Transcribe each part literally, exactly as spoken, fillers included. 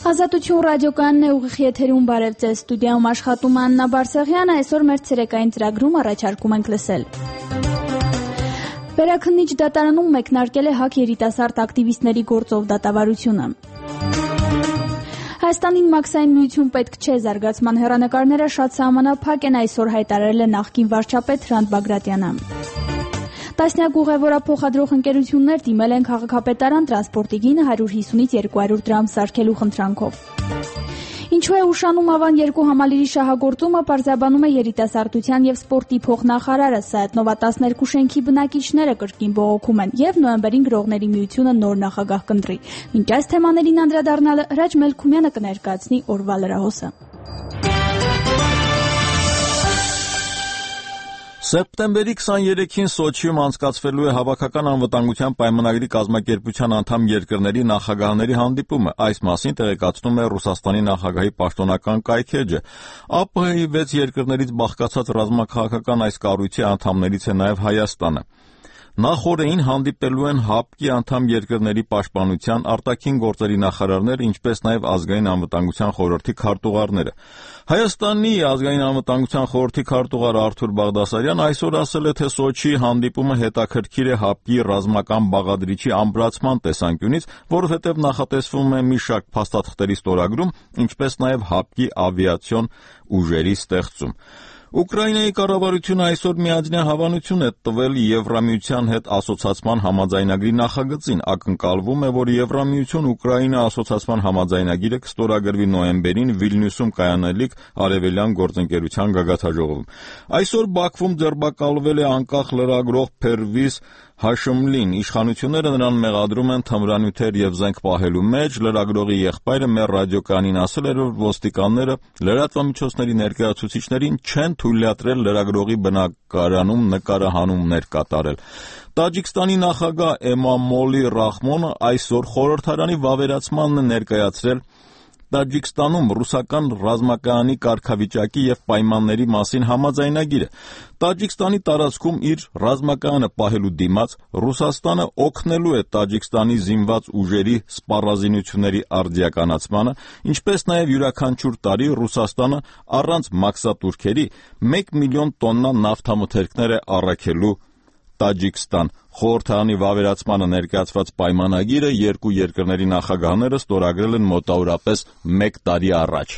Ազատություն ռադիոկայանն է ուղիղ եթերում բարև ձեզ ստուդիայում աշխատում Աննա Բարսեղյանը, այսօր մեր ցերեկային ծրագրում առաջարկում ենք լսել։ Վերաքննիչ դատարանում մեկնարկել է ՀԱԿ երիտասարդ ակտիվիստների գործով դատավարությունը։ Հայաստանին մաքսային միություն պետք չէ զարգացման հեռանկարները շատ սահմանափակ են, այսօր հայտարարել է նախկին վարչապետ Հրանտ Բագրատյանը։ Տասնյակ ուղևորափոխադրող ընկերություններ դիմել են քաղաքապետարան տրանսպորտի գինը հարյուր հիսունից երկու հարյուր դրամ սարքելու խնդրանքով։ Ինչու է ուշանում Ավան երկու համալիրի շահագործումը, պարզաբանում է երիտասարդության եւ սպորտի փոխնախարարը։ Սայաթնովա տասներկու շենքի բնակիչները կրկին բողոքում են եւ նոյեմբերին գրողների միությունը նոր նախագահ կընտրի։ Մինչ այս թեմաներին անդրադառնալը Հրաչ Մելքումյանը կներկայացնի օրվա լրահոսը։ Սեպտեմբերի քսաներեքին Սոչիում անցկացվելու է Հավաքական անվտանգության պայմանագրի կազմակերպության անդամ երկրների նախագահների հանդիպումը։ Այս մասին տեղեկացնում է Ռուսաստանի նախագահի պաշտոնական կայքէջը։ ԱՊՀ-ի վեց երկրներից բաղկացած ռազմաքաղաքական այս կառույցի անդամներից է նաև Հայաստանը։ Նախօրեին հանդիպելու են ՀԱՊԿ-ի անդամ երկրների պաշտպանության, արտաքին գործերի նախարարները, ինչպես նաև ազգային անվտանգության խորհրդի քարտուղարները։ Հայաստանի ազգային անվտանգության խորհրդի քարտուղար Արթուր Բաղդասարյան այսօր ասել է, թե Սոչիի հանդիպումը հետաքրքիր է ՀԱՊԿ-ի ռազմական բաղադրիչի ամրացման տեսանկյունից, որովհետև նախատեսվում է մի շարք փաստաթղթերի ստորագրում, ինչպես նաև ՀԱՊԿ-ի ավիացիոն ուժերի ստեղծում։ Ուկրաինայի կառավարությունը այսօր միաձնյա հավանություն է տվել Եվրամիության հետ ասոցացման համաձայնագրի նախագծին։ Ակնկալվում է, որ Եվրամիություն-Ուկրաինա ասոցացման համաձայնագիրը կստորագրվի նոյեմբերին Վիլնյուսում կայանալիք արևելյան գործընկերության գագաթնաժողովում։ Այսօր Բաքվում ձերբակալվել է անկախ լրագրող Փերվիզ Հաշմլին։ Իշխանությունները նրան մեղադրում են թմրանյութեր եւ զենք պահելու մեջ։ Լրագրողի եղբայրը մեր ռադիոկայանին ասել էր, որ ոստիկանները լրատվամիջոցների ներկայացուցիչներին չեն թույլատրել լրագրողի բնակարանում նկարահանումներ կատարել։ Տաջիկստանի նախագահ Էմամոլի Ռախմոնը այսօր խորհրդարանի վավերացմանն է ներկայացրել Տաջիկստանում ռուսական ռազմակայանի կարգավիճակի եւ պայմանների մասին համաձայնագիրը։ Տաջիկստանի տարածքում իր ռազմակայանը պահելու դիմաց Ռուսաստանը օգնելու է Տաջիկստանի զինված ուժերի սպառազինությունների արդիականացմանը, ինչպես նաև յուրաքանչյուր տարի Ռուսաստանը առանց մաքսատուրքերի մեկ միլիոն տոննա նավթամթերքներ է առաքելու Տաջիկստան։ Խորհրդարանի վավերացմանը ներկայացված պայմանագիրը երկու երկրների նախագահները ստորագրել են մոտավորապես մեկ տարի առաջ։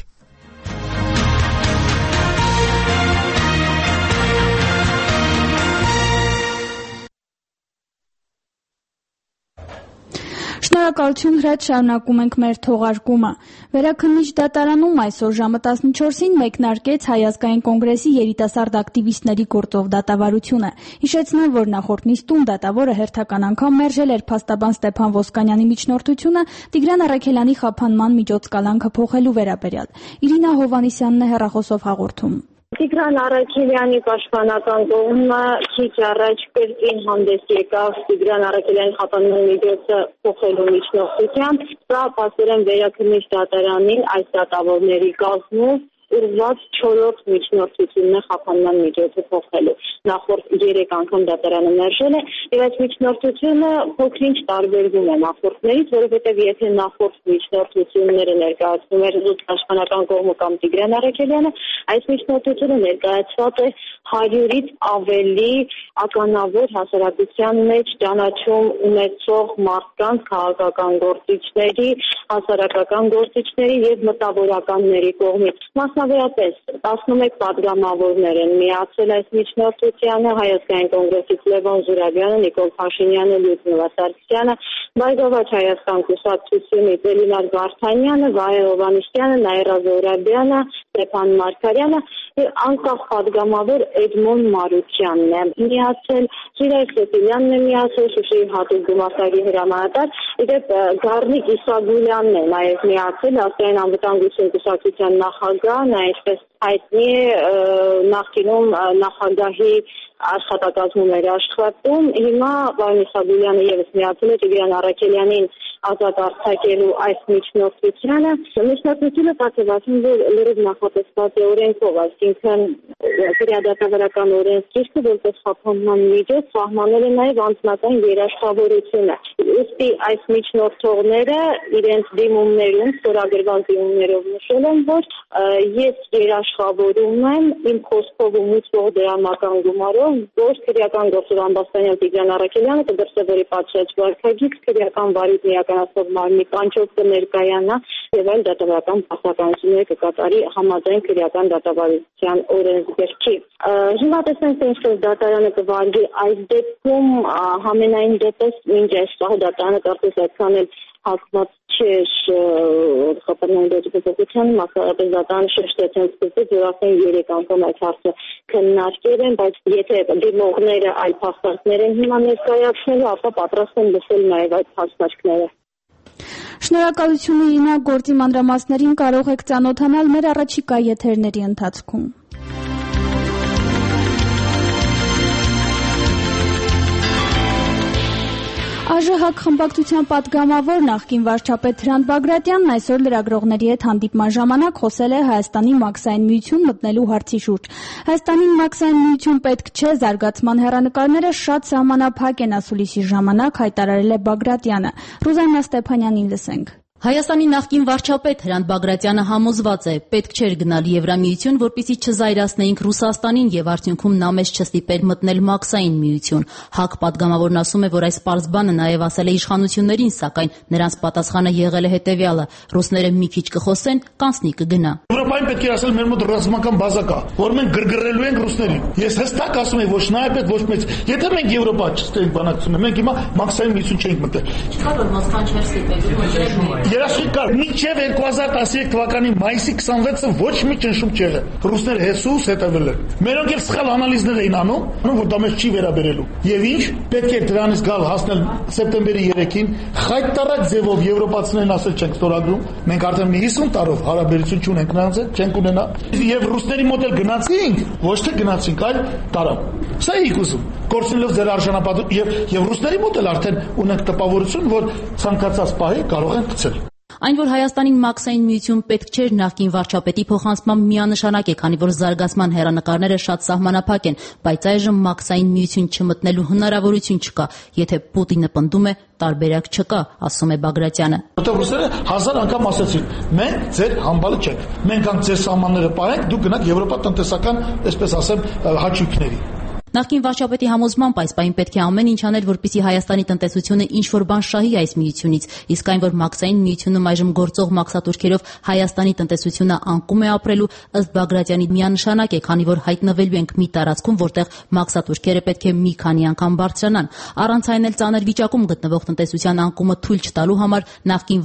Շնորհակալություն Հրաչ, շարունակում ենք մեր թողարկումը։ Վերաքննիչ դատարանում այսօր ժամը տասնչորսին մեկնարկեց Հայ ազգային կոնգրեսի երիտասարդ ակտիվիստների գործով դատավարությունը։ Հիշեցնեմ, որ նախորդ նիստում դատավորը հերթական անգամ մերժել էր փաստաբան Ստեփան Ոսկանյանի միջնորդությունը Տիգրան Առաքելյանի խափանման միջոցկալանքը փոխելու վերաբերյալ։ Իրինա Հովհաննիսյանն է հեռախոսով հաղորդում։ Տիգրան Առաքելյանի պաշտպանական կողմը քիչ առաջ կրկին հանդես եկավ Տիգրան Առաքելյանի խափանման միջոցը փոխելու միջնորդությամբ, սա պաստորեն վերաքննիչ դատարանին այս դատավորների կազմում urված չորրորդ միջնորդությունն է խափանման միջոցը փոխելու։ Նախորդ երեք անգամ դատարանը մերժել է, եւ այս միջնորդությունը փոքրինչ տարբերվում է նախորդներից, որովհետեւ եթե նախորդ միջնորդությունները ներկայացնում էր պաշտպանական կողմը կամ Տիգրան Առաքելյանը, այս միջնորդությունը ներկայացված է հարյուրից ավելի ականավոր հասարակության մեջ ճանաչում ունեցող մարդկանց, քաղաքական գործիչների, հասարակական գործիչների եւ մտավորականների կողմից։ Մասնավորապես տասնմեկ պատգամավորներ են միացել այս միջնորդությանը, Հայ ազգային կոնգրեսից Լևոն Զուրաբյանը, Նիկոլ Փաշինյանը, Լյուդմիլա Սարգսյանը, Բայգավաճ Հայաստան կուսակցությունից Էլինար Վարդանյանը, Վահե Հովհաննիսյանը, Նաիրա Զոհրաբյանը, Ստեփան Մարգարյանը եւ անկախ պատգամավոր Էդմոն Մարուկյանն է միացել, Սիրայր Սեփիլյանն է միացել, Շուշիի հատուկ գումարտակի հրամանատար, իդեպ Գառնիկ Իսագուլյանն է նաեւ միացել, ազգային անվտանգություն կուսակցության նախագահ, նա ինչպես հայտնի է նախկինում նախագահի աշխատակազմում էր աշխատում, հիմա պարոն Իսագուլյանը ևս միացել է Տիգրան Առաքելյանին ազատ արձակելու այս միջնորդությանը։ Միջնորդությունը պատկերացնում է լրիվ նախատեսված է օրենքով, այսինքն քրեադատավարական օրենսգիրքը որպես խափանման միջոց սահմանել է նաև անձնական երաշխավորությունը։ Ուստի այս միջնորդողները իրենց դիմումներում, ստորագրված դիմումներով նշել են, որ ես երաշխավորում եմ իմ խոսքով ու մուծվող դրամական գումարով, որ քրեական գործով Ամբաստանյան Տիգրան Առաքելյանը կդրսևորի պատշաճ վարքագիծ, քրեական վարույթն իրականացնող մարմնի կանչով կներկայանա եւ այլ դատավարական պարտականություններ կկատարի համաձայն քրեական դատավարության օրենսգրքի։ Հիմա տեսնենք, թե ինչպես դատարանը կվարվի այս դեպքում, համենայն դեպս մինչ այս շահը դատարանը կարծես այդքան էլ հակված չէր խփանային դեպության, մասնավորապես դատարանը շեշտեց հենց սկզբից, որ ասեն երեք անգամ այդ հարցը քննարկել են, բայց եթե դիմողները այլ փաստարկներ են հիմա ներկայացնելու, ապա պատրաստ են լսել նաև այդ փաստարկները։ Շնորհակալություն Իրինա, գործի մանրամասներին կարող եք ծանոթանալ մեր առաջիկա եթերների ընթացքում։ ԱԺՀ խմբակցության պատգամավոր նախկին վարչապետ Հրանտ Բագրատյանն այսօր լրագրողների հետ հանդիպման ժամանակ խոսել է Հայաստանի մաքսային միություն մտնելու հարցի շուրջ։ Հայաստանին մաքսային միություն պետք չէ զարգացման հեռանկարները շատ սահմանափակ են ասուլիսի ժամանակ հայտարարել է Բագրատյանը։ Ռուզաննա Ստեփանյանին լսենք։ Հայաստանի նախկին վարչապետ Հրանտ Բագրատյանը համոզված է, պետք չէր գնալ Եվրամիություն, որպեսզի չզայրացնեինք Ռուսաստանին եւ արդյունքում նա մեզ չստիպեր մտնել մաքսային միություն։ ՀԱԿ պատգամավորն ասում է, որ այս պարզ բանը նաեւ ասել է իշխանություններին, սակայն նրանց պատասխանը եղել է հետեւյալը. ռուսները մի քիչ կխոսեն, կանցնի կգնա։ Եվրոպային պետք է ասել մեր մոտ ռազմական բազա կա, որ մենք գրգռելու ենք ռուսներին։ Ես հստակ ասում եմ, ոչ նայապետ, ոչ մեծ։ Եթե մենք Եվրոպա չստենք բանակցությունը, մենք հիմա մաքսային միություն չենք մտել։ Չկա որ Մոսկվան չէր ստիպել։ Երաշխիքար մինչև երկու հազար տասներեք թվականի մայիսի քսանվեցը ոչ մի ճնշում չեղել։ Ռուսները հեսուս հետևել են։ Մերոնք էլ սխալ անալիզներ էին անում, որ դա մեզ չի վերաբերելու։ Եվ ինչ պետք է դրանից գալ հասնել սեպտեմբերի երեքին, խայտարակ ձևով եվրոպացիներին ասել չենք ստորագրում։ Մենք արդեն մի հիսուն տարով հարաբերություն չունենք նրանց հետ, չենք ունենա։ Եվ ռուսների մոտ էլ գնացինք, ոչ թե գնացինք, այլ տարավ։ Սա է ուզում։ Կորցնելով ձեր արժանապատվությունը եւ եւ ռուսների մոտ էլ արդեն ունենք տպավորություն, որ ցանկացած պահի կարող են գցել։ Այն, որ Հայաստանին մաքսային միություն պետք չէր նախկին վարչապետի փոխանցմամբ միանշանակ է, քանի որ զարգացման հեռանկարները շատ սահմանափակ են, բայց այժմ մաքսային միություն չմտնելու հնարավորություն չկա, եթե Պուտինը պնդում է, տարբերակ չկա, ասում է Բագրատյանը։ Որտեղ ռուսները հազար անգամ ասացին, մենք ձեր համբալը չենք, մենք անգամ ձեր սահմանները պահենք, դուք գնաք Եվրոպա տնտեսական, այսպես ասեմ, հաճույքների։ Նախկին վարչապետի համոզմամբ այս պահին պետք է ամեն ինչ անել, որպեսզի Հայաստանի տնտեսությունը ինչ-որ բան շահի այս միությունից, իսկ այն, որ մաքսային միությունում այժմ գործող մաքսատուրքերով Հայաստանի տնտեսությունը անկում է ապրելու, ըստ Բագրատյանի միանշանակ է, քանի որ հայտնվելու ենք մի տարածքում, որտեղ մաքսատուրքերը պետք է մի քանի անգամ բարձրանան։ Առանց այն էլ ծանր վիճակում գտնվող տնտեսության անկումը թույլ չտալու համար նախկին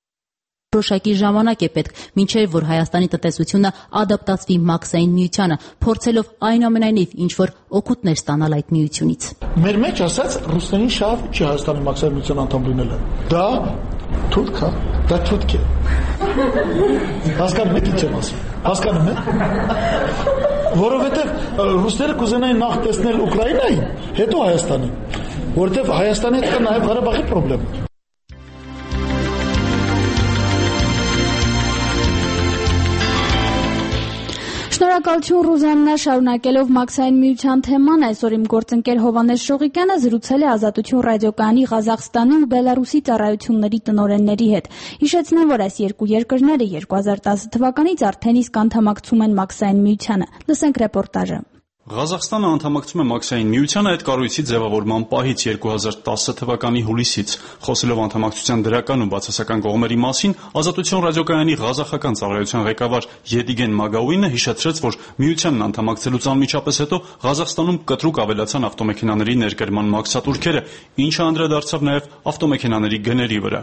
որոշակի ժամանակ է պետք, մինչև որ Հայաստանի տնտեսությունը ադապտացվի մաքսային միությանը, փորձելով այնուամենայնիվ ինչ-որ օգուտներ ստանալ այդ միությունից։ Մեր մեջ ասած ռուսներին շահ չի Հայաստանի մաքսային միության անդամ լինելը։ Դա թութք է, դա թութք է։ Հասկանում եք ինչ եմ ասում։ Հասկանում եք։ Որովհետև ռուսները կուզենային նախ տեսնել Ուկրաինային, հետո Հայաստանին, որովհետև Հայաստանի հետ կա նաև Ղարաբաղի խնդրեմ։ Շնորհակալություն Ռուզաննա, շարունակելով մաքսային միության թեման, այսօր իմ գործընկեր Հովհաննես Շողիկյանը զրուցել է Ազատություն ռադիոկայանի Ղազախստանի ու Բելարուսի ծառայությունների տնօրենների հետ։ Հիշեցնեմ, որ այս երկու երկրները երկու հազար տասը թվականից արդեն իսկ անդամակցում են մաքսային միությանը։ Լսենք ռեպորտաժը։ Ղազախստանը անդամակցում է մաքսային միությանը այդ կառույցի ձևավորման պահից երկու հազար տասը թվականի հուլիսից։ Խոսելով անդամակցության դրական ու բացասական կողմերի մասին, Ազատություն ռադիոկայանի ղազախական ծառայության ղեկավար Եդիգեն Մագաուինը հիշեցրեց, որ միությանն անդամակցելուց անմիջապես հետո Ղազախստանում կտրուկ ավելացան ավտոմեքենաների ներկրման մաքսատուրքերը, ինչը անդրադարձավ նաև ավտոմեքենաների գների վրա։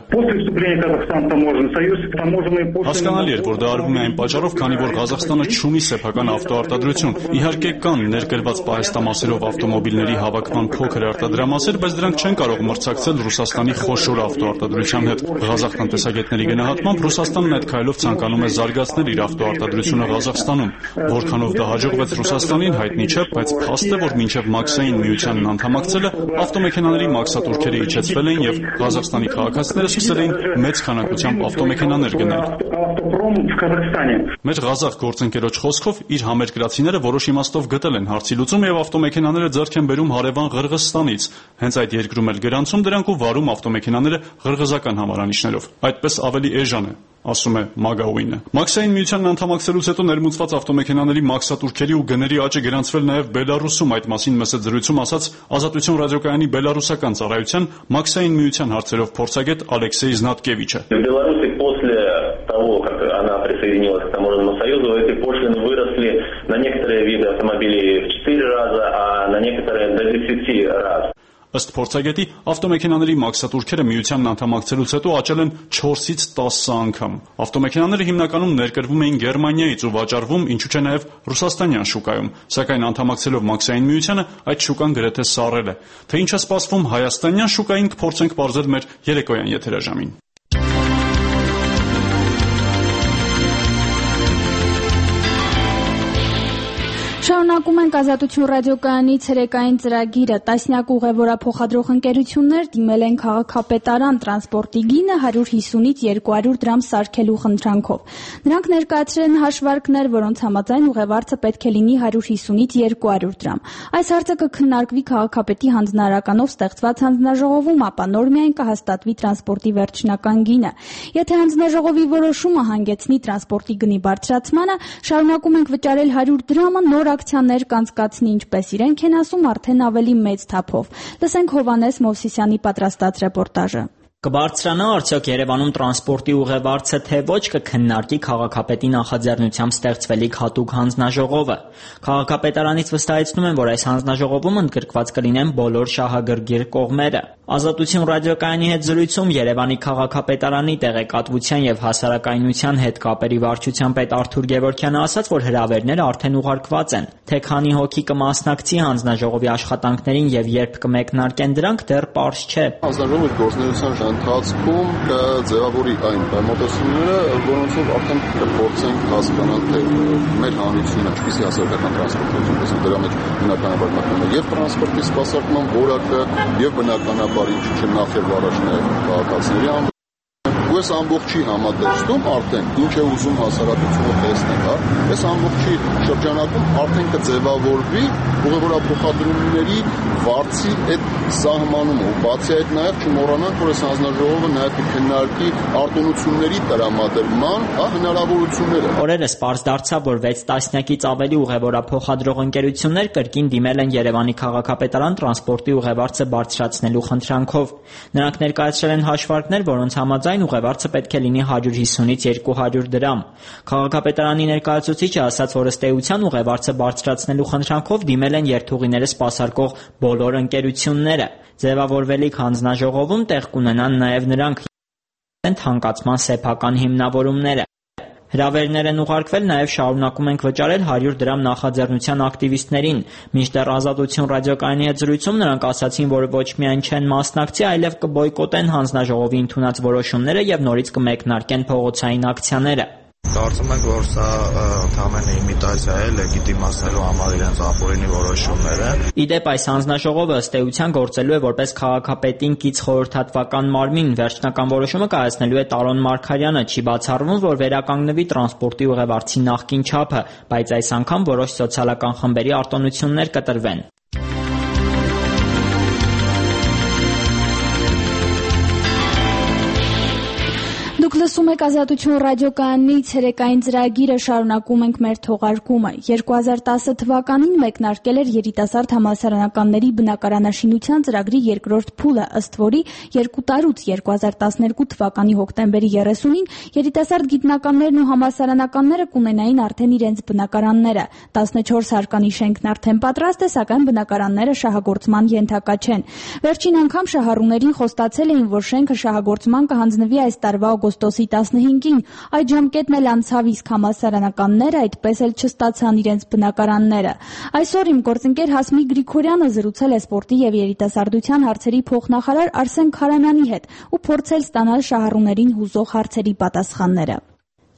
Հասկանալի էր, որ դա արվում է այն պատճառով, քանի որ Ղազախստանը չունի սեփական ավտոարտադրություն։ Իհարկե կան ներկրված պահեստամասերով ավտոմոբիլների հավաքման փոքր արտադրամասեր, բայց դրանք չեն կարող մրցակցել Ռուսաստանի խոշոր ավտոարտադրության հետ։ Ղազախ տնտեսագետների գնահատմամբ Ռուսաստանն այդ քայլով ցանկանում է զարգացնել իր ավտոարտադրությունը Ղազախստանում։ Որքանով դա հաջողվեց Ռուսաստանին, հայտնի չէ, բայց փաստ է, որ մինչև մաքսային միությանն անդամակցելը ավտոմեքենաների մաքսատուրքերը իջեցվել էին եւ Ղազախստանի քաղաքացիները սկսել էին մեծ քանակությամբ ավտոմեքենաներ գնել։ Մեր ղազախ գործընկերոջ խոսքով իր համերկրացիները որոշ իմաստով գտել ստանալ են հարցի լուծում եւ ավտոմեքենաները ձեռք են բերում հարևան Ղրղստանից։ Հենց այդ երկրում էլ գրանցում դրանք ու վարում ավտոմեքենաները ղրղզական համարանիշներով։ Այդպես ավելի էժան է, ասում է Մագաուինը։ Մաքսային միությանն անդամակցելուց հետո ներմուծված ավտոմեքենաների մաքսատուրքերի ու գների աճը գրանցվել նաև Բելարուսում, այդ մասին մեծ զրույցում ասաց Ազատություն ռադիոկայանի բելարուսական ծառայության մաքսային միության հարցերով փորձագետ Ալեքսեյ Զնատկևիչը։ После того, как она присоединилась к Таможенному союзу, эти пошлины выросли на некоторые виды автомобилей в четыре раза, а на некоторые до десяти раз. Ըստ փորձագետի, ավտոմեքենաների մաքսատուրքերը միությանն անդամակցելուց հետո աճել են չորսից տասը անգամ։ Ավտոմեքենաները հիմնականում ներկրվում էին Գերմանիայից ու վաճառվում, ինչու չէ նաև ռուսաստանյան շուկայում, սակայն անդամակցելով մաքսային միությանը այդ շուկան գրեթե սառել է։ Թե ինչ է սպասվում հայաստանյան շուկային, կփորձենք պարզել մեր երեկոյան եթերաժամին։ Շարունակում ենք Ազատություն ռադիոկայանի ցերեկային ծրագիրը։ Տասնյակ ուղևորափոխադրող ընկերություններ դիմել են քաղաքապետարան տրանսպորտի գինը հարյուր հիսունից երկու հարյուր դրամ սարքելու խնդրանքով։ Նրանք ներկայացրել են հաշվարկներ, որոնց համաձայն ուղևարցը պետք է լինի հարյուր հիսունից երկու հարյուր դրամ։ Այս հարցը կքննարկվի քաղաքապետի հանձնարարականով ստեղծված հանձնաժողովում, ապա նոր միայն կհաստատվի տրանսպորտի վերջնական գինը։ Եթե հանձնաժողովի որոշումը հանգեցնի տրանսպորտի գնի բարձրացմանը, շարունակում ենք վճարել հարյուր դրամը, նոր ակցիաներ կանցկացնի, ինչպես իրենք են ասում, արդեն ավելի մեծ թափով։ Լսենք Հովհաննես Մովսիսյանի պատրաստած ռեպորտաժը։ Կբարձրանա արդյոք Երևանում տրանսպորտի ուղևարցը, թե ոչ, կքննարկի քաղաքապետի նախաձեռնությամբ ստեղծվելիք հատուկ հանձնաժողովը։ Քաղաքապետարանից վստահեցնում են, որ այս հանձնաժողովում ընդգրկված կլինեն բոլոր շահագրգիռ կողմերը։ Ազատություն ռադիոկայանի հետ զրույցում Երևանի քաղաքապետարանի տեղեկատվության եւ հասարակայնության հետ կապերի վարչության պետ Արթուր Գևորգյանը ասաց, որ հրավերները արդեն ուղարկված են։ Թե քանի հոգի կմասնակցի հանձնաժողովի աշխատանքներին եւ երբ կմեկնարկեն դրանք, դեռ պարզ չէ։ Հանձնաժողովի գործունեության ընթացքում կձևավորի այն մոտեցումները, որոնցով արդեն կփորձենք հասկանալ, թե մեր հանրությունը ինչպիսի հասարակական տրանսպորտի դրա մեջ բնականաբար մտնում է եւ տրանսպորտի սպասարկման որակը եւ բնականաբար ինչ չէ նախ եւ առաջ նաեւ քաղաքացիների Այս ամբողջի համատեքստում արդեն ինչ է ուզում հասարակությունը տեսնել, այս ամբողջի շրջանակում արդեն կձևավորվի ուղևորափոխադրումների վարձի այդ սահմանումը, ու բացի այդ նաև չմոռանանք, որ այս հանձնաժողովը նաև կքննարկի արտոնությունների տրամադրման հնարավորությունները։ Օրերս պարզ դարձավ, որ վեց տասնյակից ավելի ուղևորափոխադրող ընկերություններ կրկին դիմել են Երևանի քաղաքապետարան տրանսպորտի ուղևարցը բարձրացնելու խնդրանքով։ Նրանք ներկայացրել են հաշվարկներ, որոնց համաձայն ուղևարցը պետք է լինի հարյուր հիսունից երկու հարյուր դրամ։ Քաղաքապետարանի ներկայացուցիչը ասաց, որ ըստ էության ուղևարցը բարձրացնելու խնդրանքով դիմել են երթուղիները սպասարկող բոլոր ընկերությունները։ Ձևավորվելիք հանձնաժողովում տեղ կունենան նաև նրանք թանկացման սեփական հիմնավորումները։ Հրավերներ են ուղարկվել, նաև շարունակում ենք վճարել հարյուր դրամ նախաձեռնության ակտիվիստներին։ Մինչդեռ Ազատություն ռադիոկայանի հետ զրույցում նրանք ասացին, որ ոչ միայն չեն մասնակցի, այլև կբոյկոտեն հանձնաժողովի ընդունած որոշումները եւ նորից կմեկնարկեն փողոցային ակցիաները։ Կարծում ենք, որ սա ընդհանրապես իմիտացիա է լեգիտիմացնելու համար իրենց ապօրինի որոշումները։ Իդեպ այս հանձնաժողովը ըստ էության գործելու է որպես քաղաքապետին կից խորհրդատվական մարմին, վերջնական որոշումը կայացնելու է Տարոն Մարգարյանը, չի բացառվում, որ վերականգնվի տրանսպորտի ուղևարցի նախկին չափը, բայց այս անգամ որոշ սոցիալական խմբերի արտոնություններ կտրվեն։ Դուք լսում եք Ազատություն ռադիոկայանի ցերեկային ծրագիրը, շարունակում ենք մեր թողարկումը։ երկու հազար տասը թվականին մեկնարկել էր երիտասարդ համալսարանականների բնակարանաշինության ծրագրի երկրորդ փուլը, ըստ որի երկու տարուց երկու հազար տասներկու թվականի հոկտեմբերի երեսունին երիտասարդ գիտնականներն ու համալսարանականները կունենային արդեն իրենց բնակարանները։ տասնչորս հարկանի շենքն արդեն պատրաստ է, սակայն բնակարանները շահագործման ենթակա չեն։ Վերջին անգամ շահառուներին խոստացել էին, որ շենքը շահագործման կհանձնվի այս տարվա օգոստոսի տասնհինգին, այդ ժամկետն էլ անցավ, իսկ համալսարանականները այդպես էլ չստացան իրենց բնակարանները։ Այսօր իմ գործընկեր Հասմիկ Գրիգորյանը զրուցել է սպորտի եւ երիտասարդության հարցերի փոխնախարար Արսեն Քարանյանի հետ ու փորձել ստանալ շահառուներին հուզող հարցերի պատասխանները։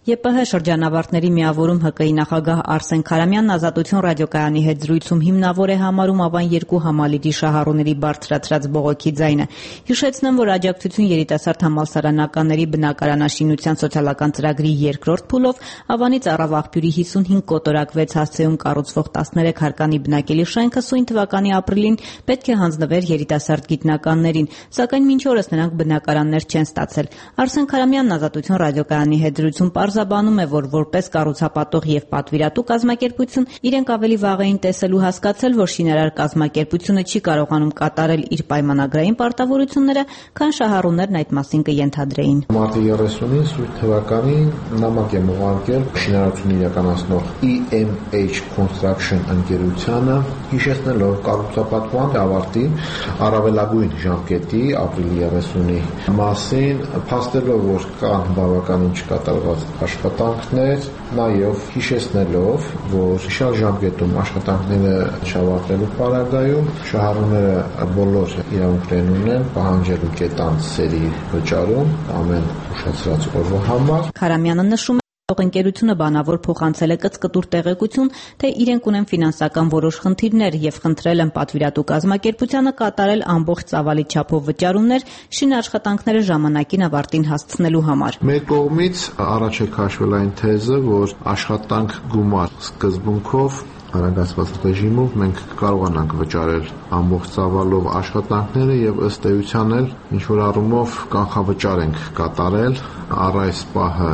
ԵՊՀ շրջանավարտների միավորում ՀԿ-ի նախագահ Արսեն Քարամյանն Ազատություն ռադիոկայանի հետ զրույցում հիմնավոր է համարում Ավան երկու համալիրի շահառուների բարձրացրած բողոքի ձայնը։ Հիշեցնեմ, որ աջակցություն երիտասարդ համալսարանականների բնակարանաշինության սոցիալական ծրագրի երկրորդ փուլով Ավանից առավ աղբյուրի հիսունհինգ կոտորակ վեց հասցեում կառուցվող տասներեք հարկանի բնակելի շենքը սույն թվականի ապրիլին պետք է հանձնվեր երիտասարդ գիտնականներին, սակայն մինչ օրս նրանք բնակարաններ չեն ստացել։ Արսեն Քարամյանն Ազատություն ռադիոկայանի հետ զրույցում պարզաբանում է, որ որպես կառուցապատող եւ պատվիրատու կազմակերպություն իրենք ավելի վաղ էին տեսել ու հասկացել, որ շինարար կազմակերպությունը չի կարողանում կատարել իր պայմանագրային պարտավորությունները, քան շահառուներն այդ մասին կենթադրեին։ Մարտի երեսունին սույն թվականին նամակ եմ ուղարկել շինարարություն իրականացնող E M H Construction ընկերությանը, հիշեցնելով կառուցապատման ավարտի առավելագույն ժամկետի ապրիլի երեսունի մասին, փաստելով, որ կան բավականին չկատարված աշխատանքներ, նաև հիշեցնելով, որ շալ ժամկետում աշխատանքները չավարտելու պարագայում շահառուները բոլոր իրավունքներն ունեն պահանջելու կետանց սերի վճարում ամեն ուշացրած օրվա համար։ Քարամյանը նշում ընկերությունը բանավոր փոխանցել է կծկտուր տեղեկություն, թե իրենք ունեն ֆինանսական որոշ խնդիրներ եւ խնդրել են պատվիրատու կազմակերպությանը կատարել ամբողջ ծավալի չափով վճարումներ շինաշխատանքները ժամանակին ավարտին հասցնելու համար։ Մեր կողմից առաջ է քաշվել այն թեզը, որ աշխատանք գումար սկզբունքով Արագացված ռեժիմով մենք կարողանանք վճարել ամբողջ ծավալով աշխատանքները եւ ըստ էության էլ ինչ որ առումով կանխավճար ենք կատարել, առ այս պահը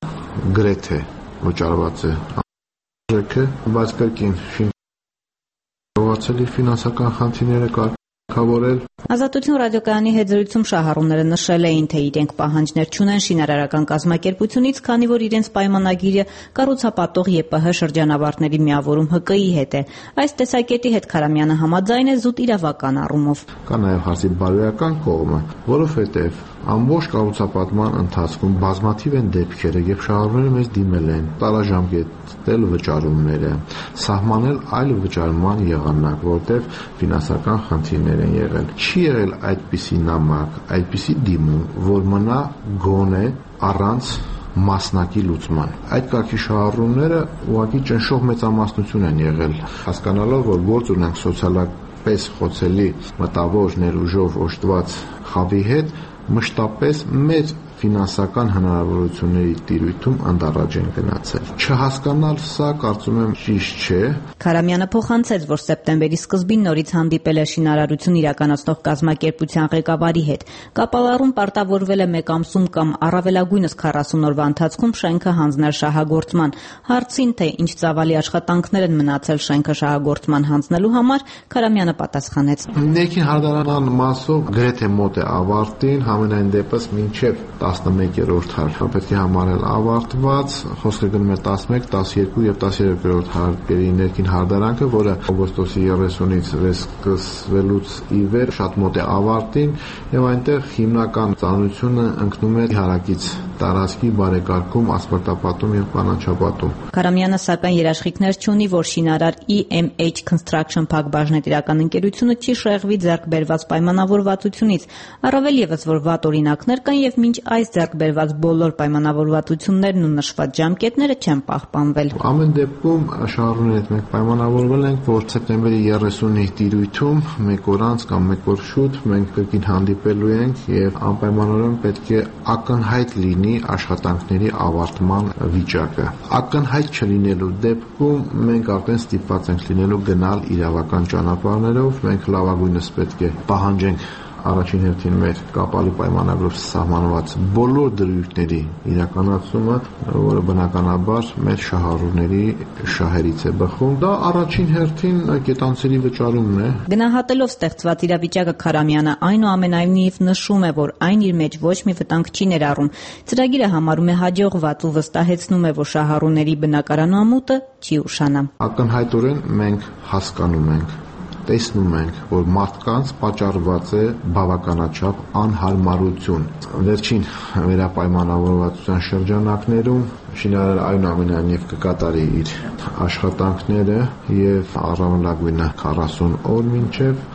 գրեթե վճարված է արժեքը, բայց կրկին շինարարողացել իր ֆինանսական խնդիրները կարգավորել։ Ազատություն ռադիոկայանի հետ զրույցում շահառուները նշել էին, թե իրենք պահանջներ չունեն շինարարական կազմակերպությունից, քանի որ իրենց պայմանագիրը կառուցապատող ԵՊՀ շրջանավարտների միավորում ՀԿ-ի հետ է։ Այս տեսակետի հետ Քարամյանը համաձայն է զուտ իրավական առումով։ Կա նաև հարցի բարոյական կողմը, որովհետև ամբողջ կառուցապատման ընթացքում բազմաթիվ են դեպքերը, երբ շահառուները մեզ դիմել են տարաժամկետել վճարումները, սահմանել այլ վճարման եղանակ, որտեղ ֆինանսական խնդիրներ են եղել։ Չի եղել այդպիսի նամակ, այդպիսի դիմում, որ մնա գոնե առանց մասնակի լուծման։ Այդ կարգի շահառուները ուղղակի ճնշող մեծամասնություն են եղել, հասկանալով, որ գործ ունենք սոցիալապես խոցելի մտավոր ներուժով օժտված խավի հետ, մշտապես մեր ֆինանսական հնարավորությունների տիրույթում ընդառաջ են գնացել։ Չհասկանալ սա, կարծում եմ, ճիշտ չէ։ Քարամյանը փոխանցեց, որ սեպտեմբերի սկզբին նորից հանդիպել է շինարարություն իրականացնող կազմակերպության ղեկավարի հետ։ Կապալառում պարտավորվել է մեկ ամսում կամ առավելագույնս քառասուն օրվա ընթացքում շենքը հանձնել շահագործման։ Հարցին, թե ինչ ծավալի աշխատանքներ են մնացել շենքը շահագործման հանձնելու համար, Քարամյանը պատասխանեց. Ներքին հարդարանան մասով գրեթե մոտ է ավարտին, համենայն դեպս մինչև տասնմեկերորդ հարկ պետք է համարել ավարտված, խոսքը գնում է տասնմեկ, տասներկու եւ տասներկրորդ հարկերի ներքին հարդարանքը, որը օգոստոսի երեսունից վերսկսվելուց ի վեր շատ մոտ է ավարտին եւ այնտեղ հիմնական ծանրությունը ընկնում է հարակից տարածքի բարեկարգում, ասֆալտապատում եւ կանաչապատում։ Քարամյանը սակայն երաշխիքներ չունի, որ շինարար E M H Construction փակbaşնետիրական ընկերությունը չի շեղվի ձեռք բերված պայմանավորվածությունից, առավել եւս որ վատ օրինակներ կան եւ մինչ այս ձեռք բերված բոլոր պայմանավորվածություններն ու նշված ժամկետները չեն պահպանվել։ Ամեն դեպքում շահառուների հետ մենք պայմանավորվել ենք, որ սեպտեմբերի երեսունի տիրույթում մեկ օր անց կամ մեկ օր շուտ մենք կրկին հանդիպելու ենք եւ անպայմանորեն պետք է ակնհայտ լինի աշխատանքների ավարտման վիճակը։ Ակնհայտ չլինելու դեպքում մենք արդեն ստիպված ենք լինելու գնալ իրավական ճանապարհներով, մենք լավագույնս պետք է պահանջենք առաջին հերթին մեր կապալի պայմանագրով սահմանված բոլոր դրույթների իրականացումը, որը բնականաբար մեր շահառուների շահերից է բխում, դա առաջին հերթին կետանցերի վճարումն է։ Գնահատելով ստեղծված իրավիճակը Քարամյանը այնուամենայնիվ նշում է, որ այն իր մեջ ոչ մի վտանգ չի ներառում։ Ծրագիրը համարում է հաջողված ու վստահեցնում է, որ շահառուների բնակարանամուտը չի ուշանա։ Ակնհայտորեն մենք հասկանում ենք, տեսնում ենք, որ մարդկանց պատճառված է բավականաչափ անհարմարություն։ Վերջին վերապայմանավորվածության շրջանակներում շինարարը այնուամենայնիվ կկատարի իր աշխատանքները եւ առավելագույնը քառասուն օր մինչեւ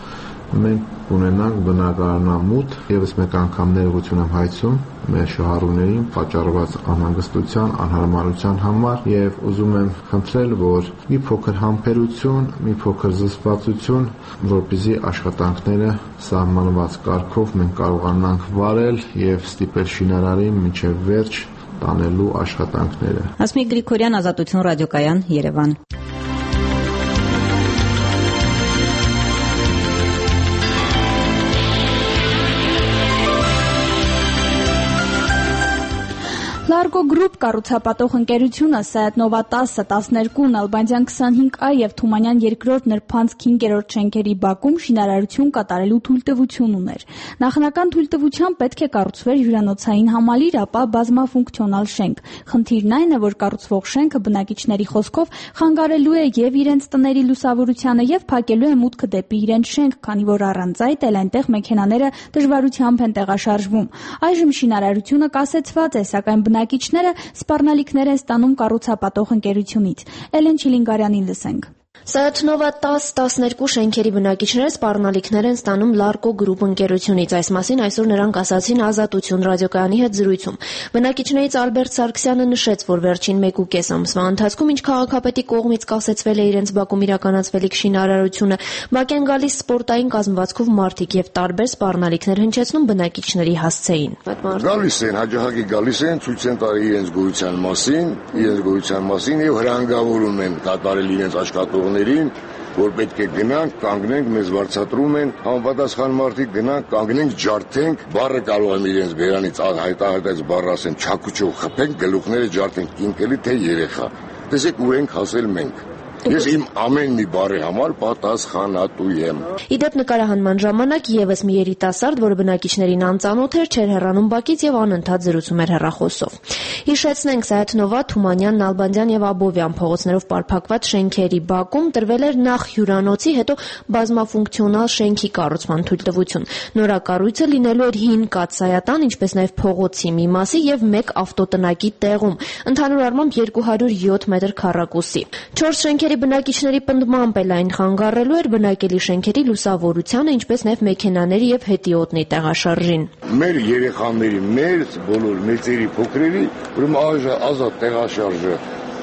մենք ունենանք բնակարանամուտ, եւս մեկ անգամ ներողություն եմ հայցում մեր շահառուներին պատճառված անհանգստության, անհարմարության համար եւ ուզում եմ խնդրել, որ մի փոքր համբերություն, մի փոքր զսպվածություն, որպեսզի աշխատանքները սահմանված կարգով մենք կարողանանք վարել եւ ստիպել շինարարին մինչեւ վերջ տանելու աշխատանքները։ Հասմիկ Գրիգորյան, Ազատություն ռադիոկայան, Երևան։ Largo Group կառուցապատող ընկերությունը Sayat-Nova տասը, տասներկու, Նալբանդյան քսանհինգ A եւ Թումանյան երկրորդ Նրբանցք հինգերորդ շենքերի բակում շինարարություն կատարելու թույլտվություն ուներ։ Նախնական թույլտվությամբ պետք է կառուցվեր հյուրանոցային համալիր, ապա բազմաֆունկցիոնալ շենք։ Խնդիրն այն է, որ կառուցվող շենքը բնակիչների խոսքով խանգարելու է եւ իրենց տների լուսավորությանը եւ փակելու է մուտքը դեպի իրենց շենք, քանի որ առանց այդ էլ այնտեղ մեքենաները դժվարությամբ են տեղաշարժվում։ Այժմ շինարարությունը կասեցված է, սակայն բնակիչները սպառնալիքներ են ստանում կառուցապատող ընկերությունից։ Էլեն Չիլինգարյանին լսենք։ Sayat-Nova տասը, տասներկու շենքերի բնակիչները սպառնալիքներ են ստանում Largo Group ընկերությունից։ Այս մասին այսօր նրանք ասացին Ազատություն ռադիոկայանի հետ զրույցում։ Բնակիչներից Ալբերտ Սարգսյանը նշեց, որ վերջին մեկ ու կես ամսվա ընթացքում ինչ քաղաքապետի կողմից կասեցվել է իրենց բակում իրականացվելիք շինարարությունը, բակ են գալիս սպորտային կազմվածքով մարդիկ եւ տարբեր սպառնալիքներ հնչեցնում բնակիչների հասցեին։ Գալիս են, հաջողակի գալիս են, ցույց են տալի իրենց գոյության մասին, իրենց գոյության մասին եւ հրանգավորում են կատարել իրենց աշխատող որ պետք է գնանք, կանգնենք, մեզ վարձատրում են, համապատասխան մարդիկ գնանք, կանգնենք, ջարդենք, բառը կարող եմ իրենց բերանից հայտահայտած բառ ասեմ, չակուչով խփենք, գլուխները ջարդենք, կինկելի թե երեխա։ Տեսեք ուր ենք հասել մենք։ Ես իմ ամեն մի բառի համար պատասխանատու եմ։ Իդեպ նկարահանման ժամանակ եւս մի երիտասարդ, որը բնակիչներին անծանոթ էր, չէր հեռանում բակից եւ անընդհատ զրուցում էր հեռախոսով։ Հիշեցնենք, Sayat-Nova, Թումանյան, Նալբանդյան եւ Աբովյան փողոցներով պարփակված շենքերի բակում տրվել էր նախ հյուրանոցի, հետո բազմաֆունկցիոնալ շենքի կառուցման թույլտվություն։ Նորակառույցը լինելու էր հին կաթսայատան, ինչպես նաեւ փողոցի մի մասի եւ մեկ ավտոտնակի տեղում, ընդհանուր առմամբ երկու հարյուր յոթ մետր քառակուսի։ Չորս շենքերի բնակիչների պնդմամբ էլ այն խանգարելու էր բնակելի շենքերի լուսավորությանը, ինչպես նաև մեքենաների եւ հետիոտնի տեղաշարժին։ Մեր երեխաների, մեր բոլոր մեծերի, փոքրերի, ուրեմն ազատ տեղաշարժը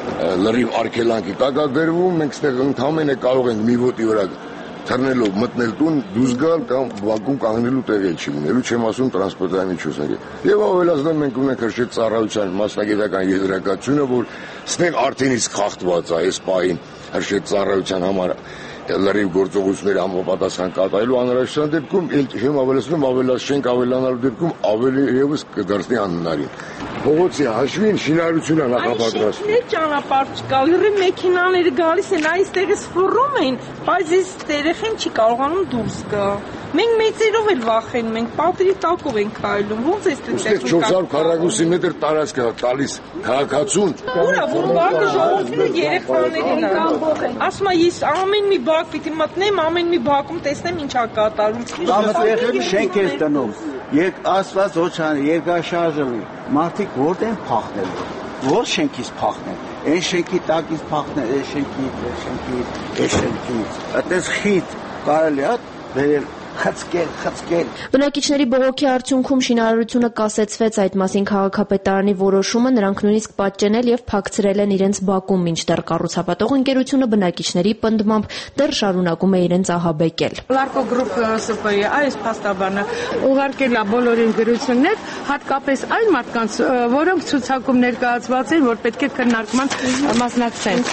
լրիվ արգելանքի տակ է դրվում, մենք ստեղ ընդհանրապես կարող ենք մի ոտի վրա թռնելով մտնել տուն, դուրս գալ կամ բակում կանգնելու տեղ չի լինելու, չեմ ասում տրանսպորտային միջոցների։ Եվ ավելացնում մենք ունենք հրշեջ ծառայության մասնագիտական եզրակացությունը, որ ստեղ արդեն իսկ խախտված է այս պահին հրշեջ ծառայության համար լրիվ գործողությունների համապատասխան կատարելու անհրաժեշտության դեպքում, եմ ավելացնում, ավելաց շենք ավելանալու դեպքում ավելի եւս կդարձնի անհնարին։ Փողոցի հաշվին շինարարությունը նախապատրաստվում։ Շենքներ ճանապարհ չկա, լրի մեքենաները գալիս են, այստեղից ֆռում են, բայց այս երեխեն չի կարողանում դուրս գա։ Մենք մեծերով էլ վախենում ենք, պատերի տակով ենք քայլում, ոնց է այստեղ չորս հարյուր քառակուսի մետր տարածք է տալիս քաղաքացուն։ Ուրա որ բակը ժողովրդի երեխաներին է։ Ասում եմ, ես ամեն մի բակ պիտի մտնեմ, ամեն մի բակում տեսնեմ ինչ է կատարում։ Կամ շենք է տնում։ Եկ ասված ոչան երկաշարժը մարդիկ որտե են փախնել։ Որ շենքից փախնել։ Այն շենքի տակից փախնել, այն շենքի, այն շենքի, այն շենքի։ Այդպես խիտ կարելի է բերել խցկել, խցկել։ Բնակիչների բողոքի արդյունքում շինարարությունը կասեցվեց, այդ մասին քաղաքապետարանի որոշումը նրանք նույնիսկ պատճենել եւ փակցրել են իրենց բակում, մինչդեռ կառուցապատող ընկերությունը բնակիչների պնդմամբ դեռ շարունակում է իրենց ահաբեկել։ Largo Group S P-ի այս փաստաբանը ուղարկել է բոլոր ընկերություններ, հատկապես այն մարդկանց, որոնք ցուցակում ներկայացված են, որ պետք է քննարկման մասնակցեն։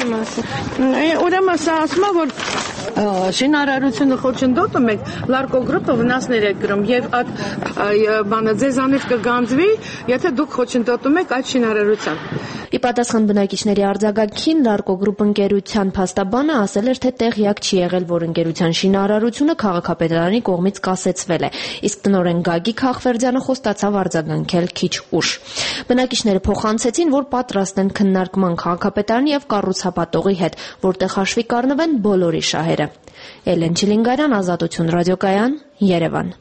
Ուրեմն սա ասում է, որ շինարարությունը խոչընդոտում է, Largo Group-ը վնասներ է կրում եւ այդ բանը ձեզանից կգանձվի, եթե դուք խոչընդոտում եք այդ շինարարության։ Ի պատասխան բնակիչների արձագանքին Largo Group ընկերության փաստաբանը ասել էր, թե տեղյակ չի եղել, որ ընկերության շինարարությունը քաղաքապետարանի կողմից կասեցվել է, իսկ տնօրեն Գագիկ Հախվերդյանը խոստացավ արձագանքել քիչ ուշ։ Բնակիչները փոխանցեցին, որ պատրաստ են քննարկման քաղաքապետարանի եւ կառուցապատողի հետ, որտեղ հաշվի կառնվեն բոլորի շահերը։ Էլեն Չիլինգարյան, Ազատություն ռադիոկայան, Երևան։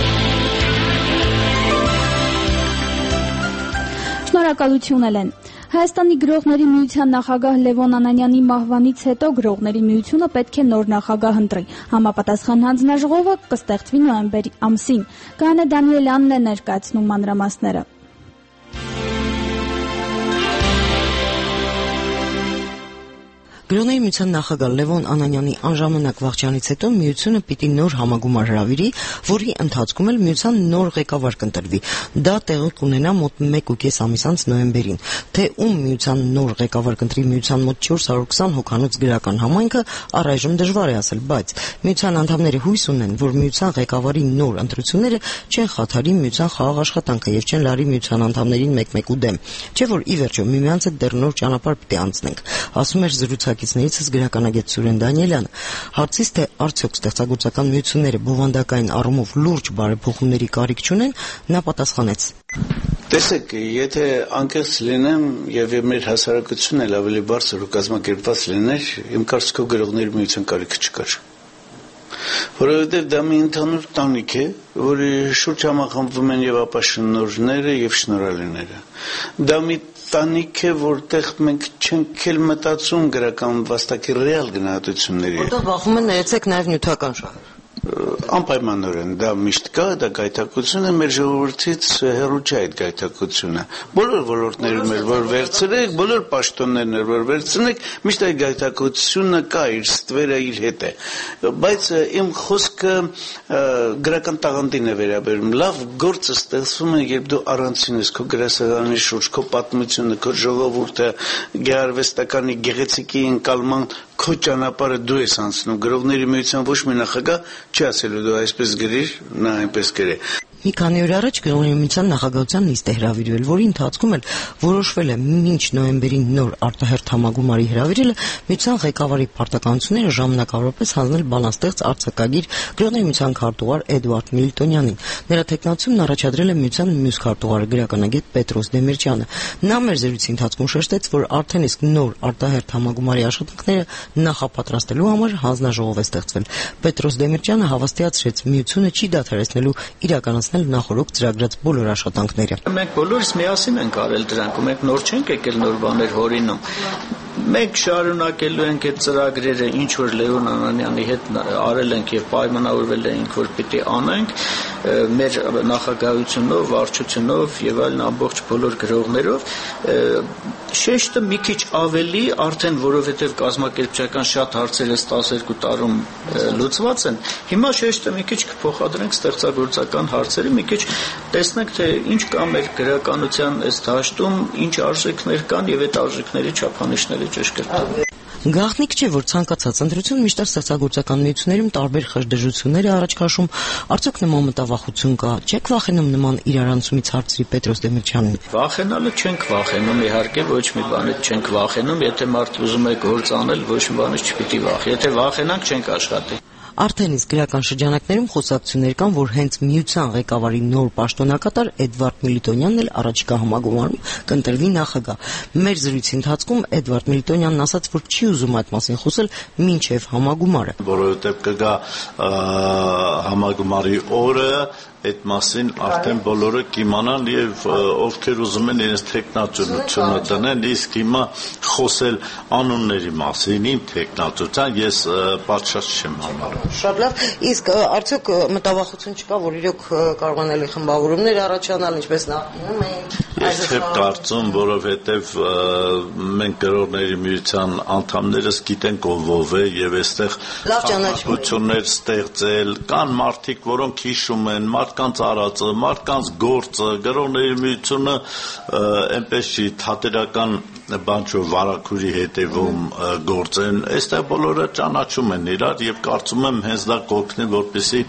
Շնորհակալություն Էլեն։ Հայաստանի գրողների միության նախագահ Լևոն Անանյանի մահվանից հետո գրողների միությունը պետք է նոր նախագահ ընտրի։ Համապատասխան հանձնաժողովը կստեղծվի նոյեմբերի ամսին։ Գանե Դանիելյանն է ներկայացնում մանրամասները։ Գրողների միության նախագահ Լևոն Անանյանի անժամանակ վախճանից հետո միությունը պիտի նոր համագումար հրավիրի, որի ընթացքում էլ միության նոր ղեկավար կընտրվի։ Դա տեղի կունենա մոտ մեկ ու կես ամիս անց նոյեմբերին։ Թե ում միության նոր ղեկավար կընտրի միության մոտ չորս հարյուր քսան հոգանոց գրական համայնքը առայժմ դժվար է ասել, բայց միության անդամները հույս ունեն, որ միության ղեկավարի նոր ընտրությունները չեն խաթարի միության խաղաղ աշխատանքը եւ չեն լարի միության անդամներին մեկ-մեկու դեմ։ Չէ՞ որ ի վերջո միմյանց հետ դեռ նոր ճանապարհ պիտի անցնենք, ասում էր զրուցակիցներիցս գրականագետ Սուրեն Դանիելյանը։ Հարցից թե արդյոք ստեղծագործական միությունները բովանդակային առումով լուրջ բարեփոխումների կարիք չունեն, նա պատասխանեց. Տեսեք, եթե անկեղծ լինեմ եւ մեր հասարակությունն էլ ավելի բարձր ու կազմակերպված լիներ, իմ կարծիքով գրողների միության կարիքը չկար։ Որովհետև դա մի ընդհանուր տանիք է, որի շուրջ համախմբվում են եւ ապաշնորհները եւ շնորհալիները։ Դա մի տանիք է, որտեղ մենք չենք էլ մտածում գրական վաստակի ռեալ գնահատությունների։ Որտեղ բախում են ներեցեք նաեւ նյութական շահեր։ Անպայմանորեն դա միշտ կա, դա գայթակղություն է, մեր ժողովրդից հեռու չէ այդ գայթակղությունը։ Բոլոր ոլորտներում էլ որ վերցրեք, բոլոր պաշտոններն էլ որ վերցնեք, միշտ այդ գայթակղությունը կա, իր ստվերը իր հետ է։ Բայց իմ խոսքը գրական տաղանդին է վերաբերում։ Լավ գործը ստեղծվում է, երբ դու առանցին ես քո գրասեղանի շուրջ, քո պատմությունը, քո ժողովուրդը, գեղարվեստականի գեղեցիկի ընկալման քո ճանապարհը դու ես անցնում։ Գրողների միության ոչ մի նախագահ չի ասելու դու այսպես գրիր, նա այնպես գրե։ Մի քանի օր առաջ գրողների միության նախագահության նիստ է հրավիրվել, որի ընթացքում էլ որոշվել է մինչ նոյեմբերին նոր արտահերթ համագումարի հրավիրելը միության ղեկավարի պարտականությունները ժամանակավորապես հանձնել բանաստեղծ արձակագիր գրողների միության քարտուղար Էդվարդ Միլտոնյանին։ Նրա թեկնածությունն առաջադրել է միության մյուս քարտուղարը գրականագետ Պետրոս Դեմիրճյանը։ Նա մեր զրույցի ընթացքում շեշտեց, որ արդեն իսկ նոր արտահերթ համագումարի աշխատանքները նախապատրաստելու համար հանձնաժողով է ստեղծվել։ Պետրոս Դեմիրճյանը հավաստիացրեց, միությունը չի դադարեցնելու իրականացնել նախորդ ծրագրած բոլոր աշխատանքները։ Մենք բոլորս միասին ենք արել դրանք, ու մենք նոր չենք եկել նոր բաներ հորինում։ Մենք շարունակելու ենք այդ ծրագրերը, ինչ որ Լևոն Անանյանի հետ արել ենք եւ պայմանավորվել ենք, որ պիտի անենք, մեր նախագահությունով, վարչությունով եւ այլն ամբողջ բոլոր գրողներով, շեշտը մի քիչ ավելի, արդեն որովհետեւ կազմակերպչական շատ հարցեր ըստ տասներկու տարում լուծված են, հիմա շեշտը մի քիչ կփոխադրենք ստեղծագործական հարցերը, մի քիչ տեսնենք, թե ինչ կա մեր գրականության այս դաշտում, ինչ արժեքներ կան եւ այդ արժեքների չափանիշները ճշգրտել։ Գաղտնիք չէ, որ ցանկացած ընտրություն միշտ ստեղծագործական միություններում տարբեր խժդժություններ է առաջ քաշում, արդյոք նման մտավախություն կա, չեք վախենում նման իրարանցումից հարցրի Պետրոս Դեմիրճյանին։ Վախենալը չենք վախենում, իհարկե ոչ մի բանից չենք վախենում, եթե մարդ ուզում է գործ անել, ոչ մի բանից չպիտի վախ, եթե վախենանք չենք աշխատի։ Արդեն իսկ գրական շրջանակներում խոսակցություններ կան, որ հենց միության ղեկավարի նոր պաշտոնակատար Էդվարդ Միլտոնյանն էլ առաջիկա համագումարում կընտրվի նախագահ։ Մեր զրույցի ընթացքում Էդվարդ Միլտոնյանն ասաց, որ չի ուզում այդ մասին խոսել մինչև համագումարը։ Որովհետև կգա համագումարի օրը, այդ մասին արդեն բոլորը կիմանան եւ ովքեր ուզում են իրենց թեկնածությունը դնեն, իսկ հիմա խոսել անունների մասին, իմ թեկնածության ես պատշաճ չեմ համարում։ Շատ լավ, իսկ արդյոք մտավախություն չկա, որ իրոք կարող են խմբավորումներ առաջանալ, ինչպես նախկինում էին։ Ես չեմ կարծում, որովհետև մենք գրողների միության անդամներս գիտենք ով է եւ այստեղ խաղաղություններ ստեղծել, կան մարդիկ, որոնք հիշում են մարդկանց արածը, մարդկանց գործը, գրողների միությունը այնպես չի թատերական բան չէ վարակուրի հետևում գործեն, այստեղ բոլորը ճանաչում են իրար եւ կարծում եմ հենց դա կօգնի, որպեսզի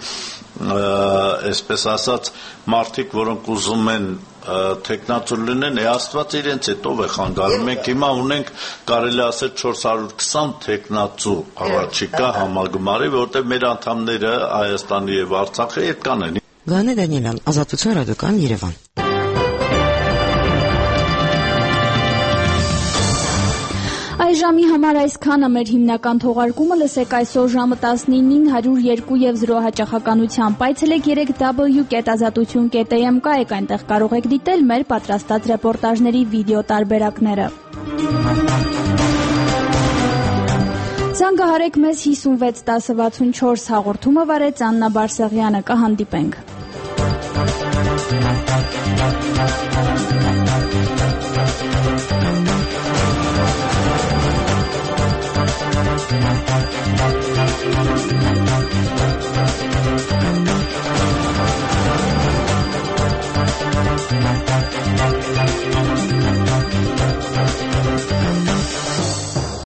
այսպես ասած մարդիկ, որոնք ուզում են թեկնածու լինեն, է Աստված իրենց հետ ով է խանգարում։ Մենք հիմա ունենք կարելի ասել չորս հարյուր քսան թեկնածու առաջիկա համագումարի, որտեղ մեր անդամները Հայաստանի եւ Արցախի հետ կանեն։ Գանե Դանիելյան, Ազատություն ռադիոկայան, Երևան։ Այս ժամի համար այսքանը մեր հիմնական թողարկումը լսեք այսօր ժամը տասնինին հարյուր երկու եւ զրո հաճախականությամբ այցելեք երեք w կետ ազատություն կետ am կայեք այնտեղ կարող եք դիտել մեր պատրաստած ռեպորտաժների վիդեո տարբերակները։ Զանգահարեք մեզ հիսունվեց տասը վաթսունչորս հաղորդումը վարեց Աննա Բարսեղյանը, կհանդիպենք։